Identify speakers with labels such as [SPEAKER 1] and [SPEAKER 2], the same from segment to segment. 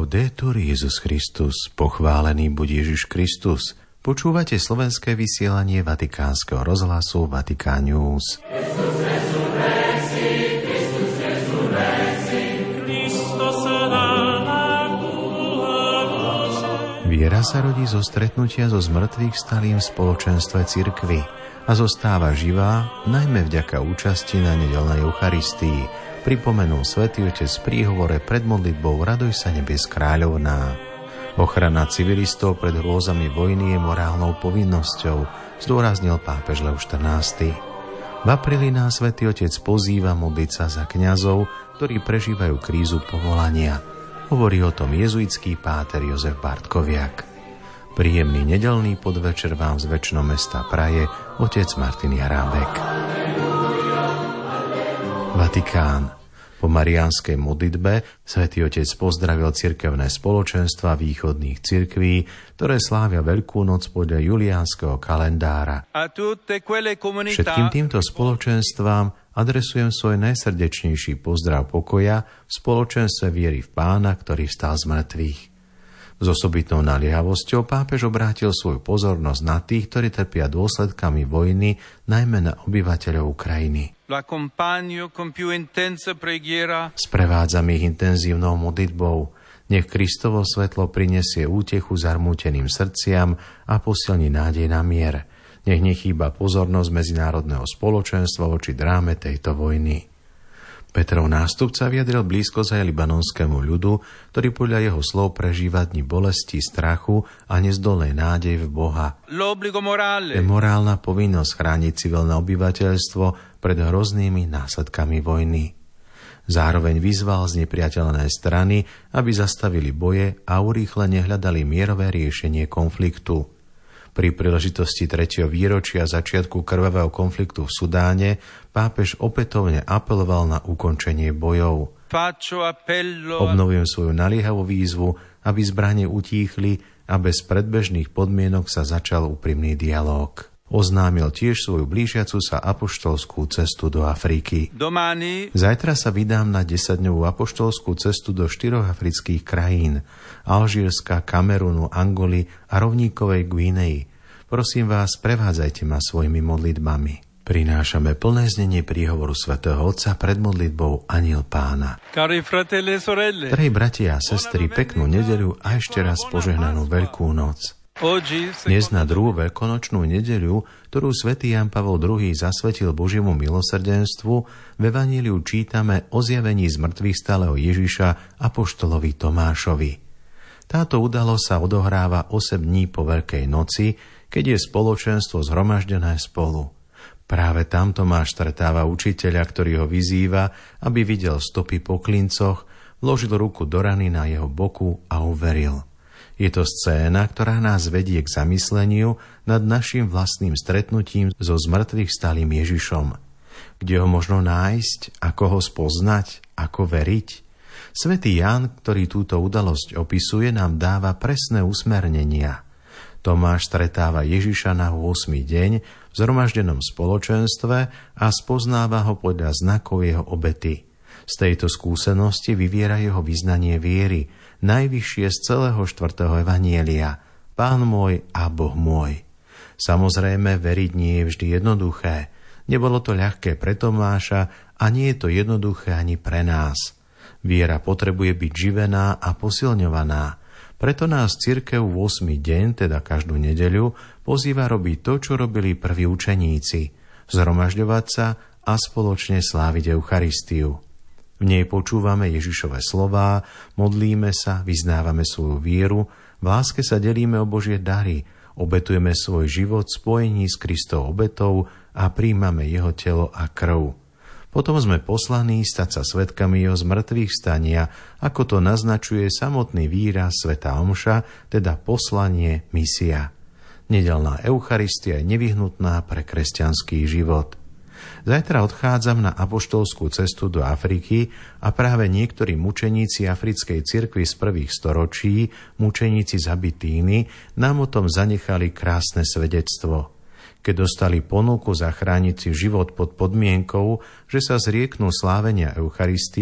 [SPEAKER 1] Laudetur Jesus Christus, pochválený buď Ježiš Kristus. Počúvate slovenské vysielanie Vatikánskeho rozhlasu Vatikán News. Viera sa rodí zo stretnutia so zmrtvých stalým v spoločenstve cirkvi a zostáva živá najmä vďaka účasti na nedeľnej Eucharistii, pripomenul Svätý Otec v príhovore pred modlitbou Raduj sa nebes kráľovná. Ochrana civilistov pred hrôzami vojny je morálnou povinnosťou, zdôraznil pápež Lev XIV. V apríli nás Svätý Otec pozýva modliť sa za kňazov, ktorí prežívajú krízu povolania. Hovorí o tom jezuitský páter Jozef Bartkoviak. Príjemný nedeľný podvečer vám z večného mesta praje otec Martin Jarábek. Vatikán. Po mariánskej modlitbe Svätý Otec pozdravil cirkevné spoločenstva východných cirkví, ktoré slávia Veľkú noc podľa juliánskeho kalendára. Všetkým týmto spoločenstvám adresujem svoj najsrdečnejší pozdrav pokoja v spoločenstve viery v Pána, ktorý vstal z mŕtvych. S osobitnou naliehavosťou pápež obrátil svoju pozornosť na tých, ktorí trpia dôsledkami vojny, najmä na obyvateľov Ukrajiny. Sprevádzam ich intenzívnou modlitbou. Nech Kristovo svetlo prinesie útechu zarmúteným srdciam a posilní nádej na mier. Nech nechýba pozornosť medzinárodného spoločenstva voči dráme tejto vojny. Petrov nástupca vyjadril blízkosť aj libanonskému ľudu, ktorý podľa jeho slov prežíva dni bolesti, strachu a nezdolnej nádej v Boha. Je morálna povinnosť chrániť civilné obyvateľstvo pred hroznými následkami vojny. Zároveň vyzval znepriateľné strany, aby zastavili boje a urýchlene hľadali mierové riešenie konfliktu. Pri príležitosti 3. výročia začiatku krvavého konfliktu v Sudáne pápež opätovne apeloval na ukončenie bojov. Obnovujem svoju naliehavú výzvu, aby zbrane utíchli a bez predbežných podmienok sa začal úprimný dialóg. Oznámil tiež svoju blížiacu sa apoštolskú cestu do Afriky. Zajtra sa vydám na 10-dňovú apoštolskú cestu do 4 afrických krajín: Alžírska, Kamerunu, Angoly a rovníkovej Guinei. Prosím vás, prevádzajte ma svojimi modlitbami. Prinášame plné znenie príhovoru svätého Otca pred modlitbou Anjel Pána. Drahí bratia a sestry, peknú nedeľu a ešte raz požehnanú Veľkú noc. Dnes na druhú veľkonočnú nedeľu, ktorú svätý Ján Pavol II zasvetil Božiemu milosrdenstvu, v evaníliu čítame o zjavení z mŕtvych stáleho Ježiša apoštolovi Tomášovi. Táto udalosť sa odohráva 8 dní po Veľkej noci, keď je spoločenstvo zhromaždené spolu. Práve tam Tomáš stretáva učiteľa, ktorý ho vyzýva, aby videl stopy po klincoch, vložil ruku do rany na jeho boku a uveril. Je to scéna, ktorá nás vedie k zamysleniu nad našim vlastným stretnutím so zmrtvých stalým Ježišom. Kde ho možno nájsť, ako ho spoznať, ako veriť? Svätý Ján, ktorý túto udalosť opisuje, nám dáva presné usmernenia. Tomáš stretáva Ježiša na 8. deň v zhromaždenom spoločenstve a spoznáva ho podľa znakov jeho obety. Z tejto skúsenosti vyviera jeho vyznanie viery, najvyššie z celého 4. evanielia: Pán môj a Boh môj. Samozrejme, veriť nie je vždy jednoduché. Nebolo to ľahké pre Tomáša a nie je to jednoduché ani pre nás. Viera potrebuje byť živená a posilňovaná. Preto nás cirkev v 8. deň, teda každú nedeľu, pozýva robiť to, čo robili prví učeníci: zhromažďovať sa a spoločne sláviť Eucharistiu. V nej počúvame Ježišove slová, modlíme sa, vyznávame svoju vieru, v láske sa delíme o Božie dary, obetujeme svoj život v spojení s Kristovou obetou a príjmame jeho telo a krv. Potom sme poslaní stať sa svedkami jeho zmrtvých stania, ako to naznačuje samotný výraz svätá omša, teda poslanie, misia. Nedeľná Eucharistia je nevyhnutná pre kresťanský život. Zajtra odchádzam na apoštolskú cestu do Afriky a práve niektorí mučeníci africkej cirkvi z prvých storočí, mučeníci z Abitíny, nám o tom zanechali krásne svedectvo. Keď dostali ponuku zachrániť si život pod podmienkou, že sa zrieknú slávenia Eucharistie,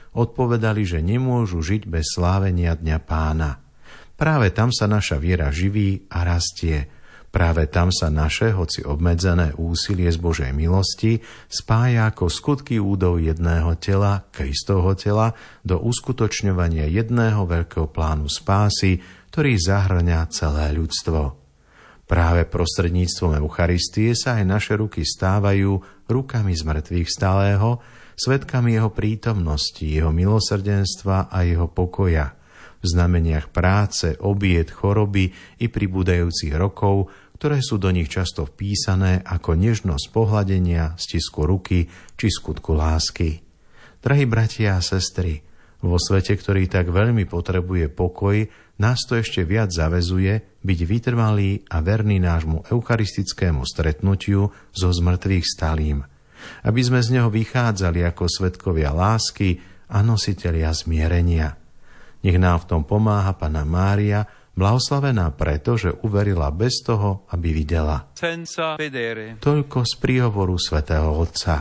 [SPEAKER 1] odpovedali, že nemôžu žiť bez slávenia Dňa Pána. Práve tam sa naša viera živí a rastie. Práve tam sa naše, hoci obmedzené úsilie z Božej milosti spája ako skutky údov jedného tela, Kristovho tela, do uskutočňovania jedného veľkého plánu spásy, ktorý zahŕňa celé ľudstvo. Práve prostredníctvom Eucharistie sa aj naše ruky stávajú rukami zmrtvých stálého, svedkami jeho prítomnosti, jeho milosrdenstva a jeho pokoja, v znameniach práce, obiet, choroby i pribúdajúcich rokov, ktoré sú do nich často vpísané ako nežnosť pohľadenia, stisku ruky či skutku lásky. Drahí bratia a sestry, vo svete, ktorý tak veľmi potrebuje pokoj, nás to ešte viac zaväzuje byť vytrvalý a verný nášmu eucharistickému stretnutiu so zmrtvých stalým, aby sme z neho vychádzali ako svedkovia lásky a nositelia zmierenia. Nech nám v tom pomáha Panna Mária, blahoslavená preto, že uverila bez toho, aby videla. Toľko z príhovoru svätého Otca.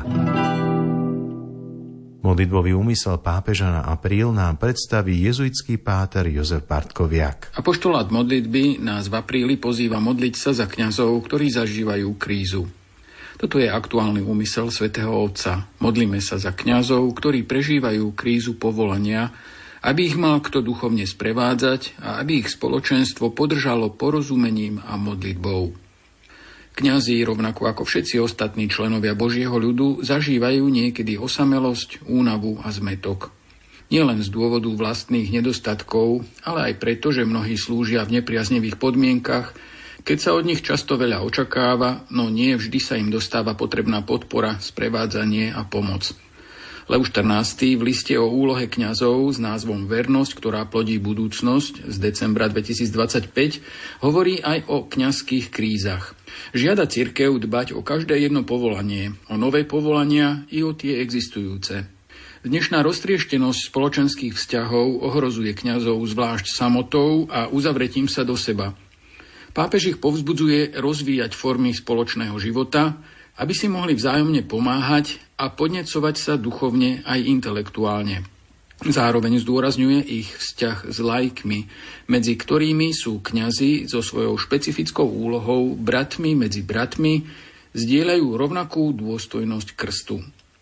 [SPEAKER 1] Modlitbový úmysel pápeža na apríl nám predstaví jezuitský páter Jozef Bartkoviak.
[SPEAKER 2] Apoštolát modlitby nás v apríli pozýva modliť sa za kňazov, ktorí zažívajú krízu. Toto je aktuálny úmysel svätého Otca. Modlíme sa za kňazov, ktorí prežívajú krízu povolania, aby ich mal kto duchovne sprevádzať a aby ich spoločenstvo podržalo porozumením a modlitbou. Kňazi, rovnako ako všetci ostatní členovia Božieho ľudu, zažívajú niekedy osamelosť, únavu a zmätok. Nielen z dôvodu vlastných nedostatkov, ale aj preto, že mnohí slúžia v nepriaznivých podmienkach, keď sa od nich často veľa očakáva, no nie vždy sa im dostáva potrebná podpora, sprevádzanie a pomoc. Lev XIV v liste o úlohe kňazov s názvom Vernosť, ktorá plodí budúcnosť z decembra 2025 hovorí aj o kňazských krízach. Žiada cirkev dbať o každé jedno povolanie, o nové povolania i o tie existujúce. Dnešná roztrieštenosť spoločenských vzťahov ohrozuje kňazov zvlášť samotou a uzavretím sa do seba. Pápež ich povzbudzuje rozvíjať formy spoločného života, aby si mohli vzájomne pomáhať a podnecovať sa duchovne aj intelektuálne. Zároveň zdôrazňuje ich vzťah s laikmi, medzi ktorými sú kňazi so svojou špecifickou úlohou bratmi medzi bratmi, zdieľajú rovnakú dôstojnosť krstu.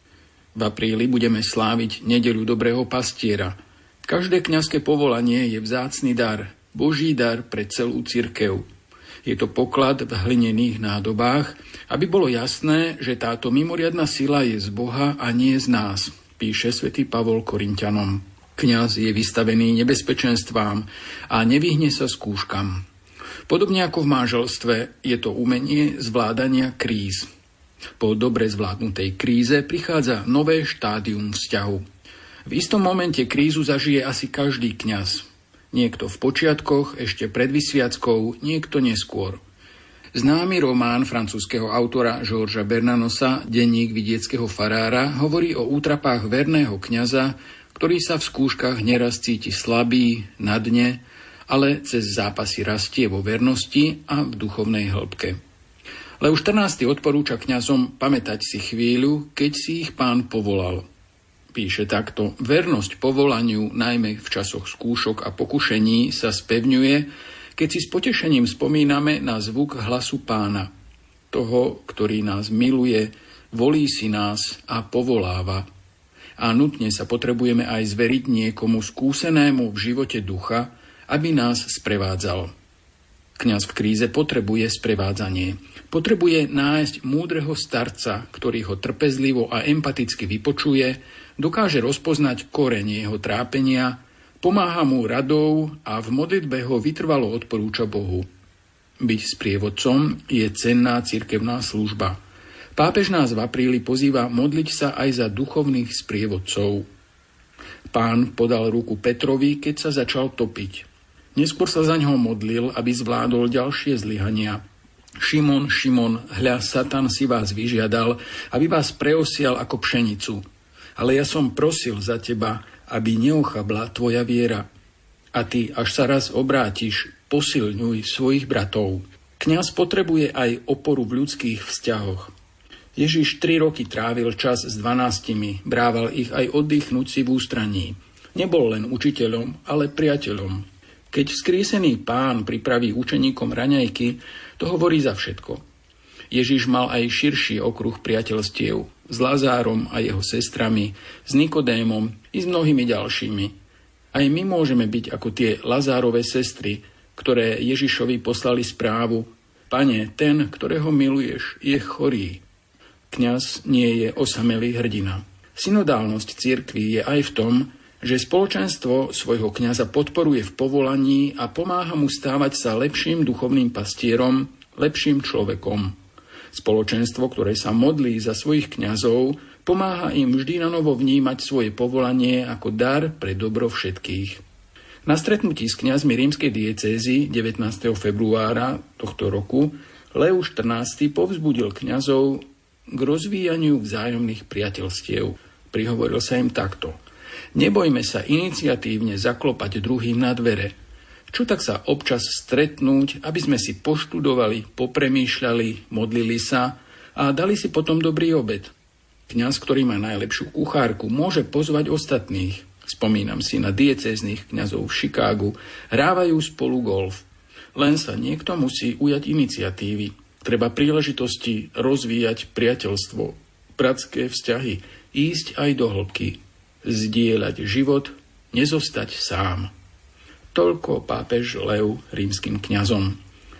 [SPEAKER 2] V apríli budeme sláviť nedeľu dobrého pastiera. Každé kňazské povolanie je vzácny dar, Boží dar pre celú cirkev. Je to poklad v hlinených nádobách, aby bolo jasné, že táto mimoriadna sila je z Boha a nie z nás, píše svätý Pavol Korinťanom. Kňaz je vystavený nebezpečenstvám a nevyhne sa skúškam. Podobne ako v manželstve, je to umenie zvládania kríz. Po dobre zvládnutej kríze prichádza nové štádium vzťahu. V istom momente krízu zažije asi každý kňaz. Niekto v počiatkoch, ešte pred vysviackou, niekto neskôr. Známy román francúzskeho autora Georgesa Bernanosa Denník vidieckého farára hovorí o útrapách verného kňaza, ktorý sa v skúškach neraz cíti slabý, na dne, ale cez zápasy rastie vo vernosti a v duchovnej hĺbke. Lev XIV odporúča kňazom pamätať si chvíľu, keď si ich Pán povolal. Píše takto: vernosť povolaniu, najmä v časoch skúšok a pokušení, sa spevňuje, keď si s potešením spomíname na zvuk hlasu Pána, toho, ktorý nás miluje, volí si nás a povoláva. A nutne sa potrebujeme aj zveriť niekomu skúsenému v živote ducha, aby nás sprevádzal. Kňaz v kríze potrebuje sprevádzanie. Potrebuje nájsť múdreho starca, ktorý ho trpezlivo a empaticky vypočuje, dokáže rozpoznať koreň jeho trápenia, pomáha mu radou a v modlitbe ho vytrvalo odporúča Bohu. Byť sprievodcom je cenná cirkevná služba. Pápež nás v apríli pozýva modliť sa aj za duchovných sprievodcov. Pán podal ruku Petrovi, keď sa začal topiť. Neskôr sa za ňoho modlil, aby zvládol ďalšie zlyhania. Šimon, Šimon, hľa, Satan si vás vyžiadal, aby vás preosial ako pšenicu. Ale ja som prosil za teba, aby neochabla tvoja viera. A ty, až sa raz obrátiš, posilňuj svojich bratov. Kňaz potrebuje aj oporu v ľudských vzťahoch. Ježiš 3 roky trávil čas s 12, brával ich aj oddychnúť si v ústraní. Nebol len učiteľom, ale priateľom. Keď vzkriesený Pán pripraví učeníkom raňajky, to hovorí za všetko. Ježiš mal aj širší okruh priateľstiev s Lazárom a jeho sestrami, s Nikodémom i s mnohými ďalšími. Aj my môžeme byť ako tie Lazárove sestry, ktoré Ježišovi poslali správu: Pane, ten, ktorého miluješ, je chorý. Kňaz nie je osamelý hrdina. Synodálnosť cirkvi je aj v tom, že spoločenstvo svojho kňaza podporuje v povolaní a pomáha mu stávať sa lepším duchovným pastierom, lepším človekom. Spoločenstvo, ktoré sa modlí za svojich kňazov, pomáha im vždy na novo vnímať svoje povolanie ako dar pre dobro všetkých. Na stretnutí s kňazmi rímskej diecézy 19. februára tohto roku Leo XIV povzbudil kňazov k rozvíjaniu vzájomných priateľstiev. Prihovoril sa im takto: Nebojme sa iniciatívne zaklopať druhým na dvere. Čo tak sa občas stretnúť, aby sme si poštudovali, popremýšľali, modlili sa a dali si potom dobrý obed. Kňaz, ktorý má najlepšiu kuchárku, môže pozvať ostatných. Spomínam si na diecéznych kňazov v Chicagu, hrávajú spolu golf. Len sa niekto musí ujať iniciatívy. Treba príležitosti rozvíjať priateľstvo, bratské vzťahy, ísť aj do hĺbky, zdieľať život, nezostať sám. Toľko pápež Leo rímskym kňazom.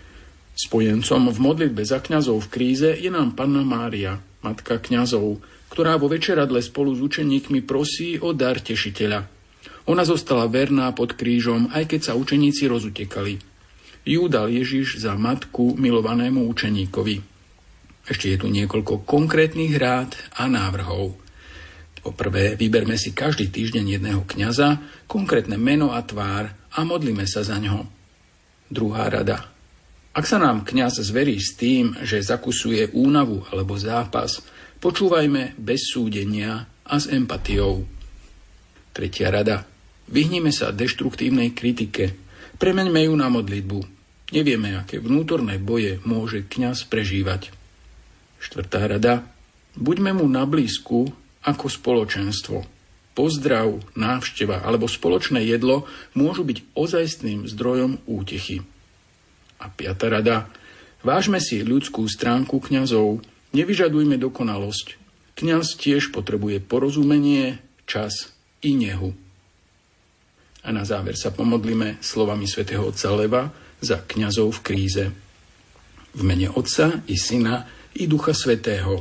[SPEAKER 2] Spojencom v modlitbe za kňazov v kríze je nám Panna Mária, matka kňazov, ktorá vo večeradle spolu s učeníkmi prosí o dar tešiteľa. Ona zostala verná pod krížom, aj keď sa učeníci rozutekali. Ju dal Ježiš za matku milovanému učeníkovi. Ešte je tu niekoľko konkrétnych rád a návrhov. Poprvé, vyberme si každý týždeň jedného kňaza, konkrétne meno a tvár a modlíme sa za ňo. Druhá rada. Ak sa nám kňaz zverí s tým, že zakusuje únavu alebo zápas, počúvajme bez súdenia a s empatiou. Tretia rada. Vyhnime sa deštruktívnej kritike. Premeňme ju na modlitbu. Nevieme, aké vnútorné boje môže kňaz prežívať. Štvrtá rada. Buďme mu na blízku ako spoločenstvo. Pozdrav, návšteva alebo spoločné jedlo môžu byť ozajstným zdrojom útechy. A piata rada. Vážme si ľudskú stránku kňazov. Nevyžadujme dokonalosť. Kňaz tiež potrebuje porozumenie, čas i nehu. A na záver sa pomodlíme slovami svätého otca Leva za kňazov v kríze. V mene Otca i Syna i Ducha Svätého.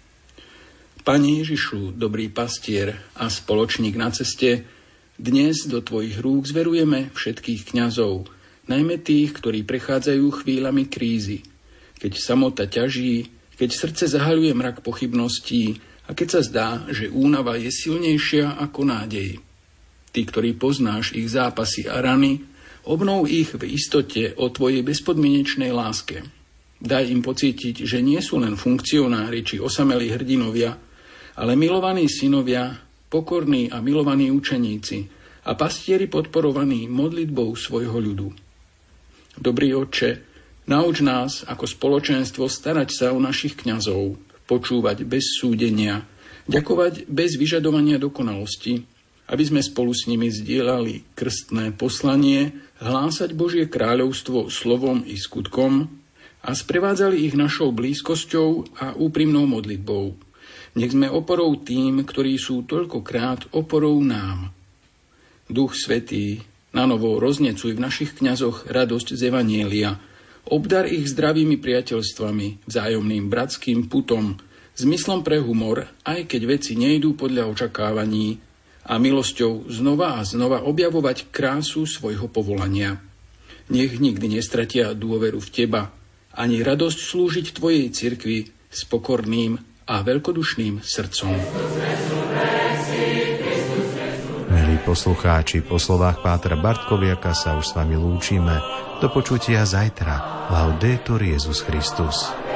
[SPEAKER 2] Pane Ježišu, dobrý pastier a spoločník na ceste, dnes do Tvojich rúk zverujeme všetkých kňazov, najmä tých, ktorí prechádzajú chvíľami krízy, keď samota ťaží, keď srdce zahaľuje mrak pochybností a keď sa zdá, že únava je silnejšia ako nádej. Ty, ktorý poznáš ich zápasy a rany, obnov ich v istote o Tvojej bezpodmienečnej láske. Daj im pocítiť, že nie sú len funkcionári či osamelí hrdinovia, ale milovaní synovia, pokorní a milovaní učeníci a pastieri podporovaní modlitbou svojho ľudu. Dobrý Otče, nauč nás ako spoločenstvo starať sa o našich kňazov, počúvať bez súdenia, ďakovať bez vyžadovania dokonalosti, aby sme spolu s nimi zdieľali krstné poslanie, hlásať Božie kráľovstvo slovom i skutkom a sprevádzali ich našou blízkosťou a úprimnou modlitbou. Nech sme oporou tým, ktorí sú toľkokrát oporou nám. Duch Svätý, nanovo roznecuj v našich kňazoch radosť z Evanjelia, obdar ich zdravými priateľstvami, vzájomným bratským putom, zmyslom pre humor, aj keď veci nejdú podľa očakávaní, a milosťou znova a znova objavovať krásu svojho povolania. Nech nikdy nestratia dôveru v Teba, ani radosť slúžiť Tvojej cirkvi s pokorným a veľkodušným srdcom.
[SPEAKER 1] Milí poslucháči, po slovách pátra Bartkoviaka sa už s vami lúčime. Do počutia zajtra. Laudetur Jesus Christus.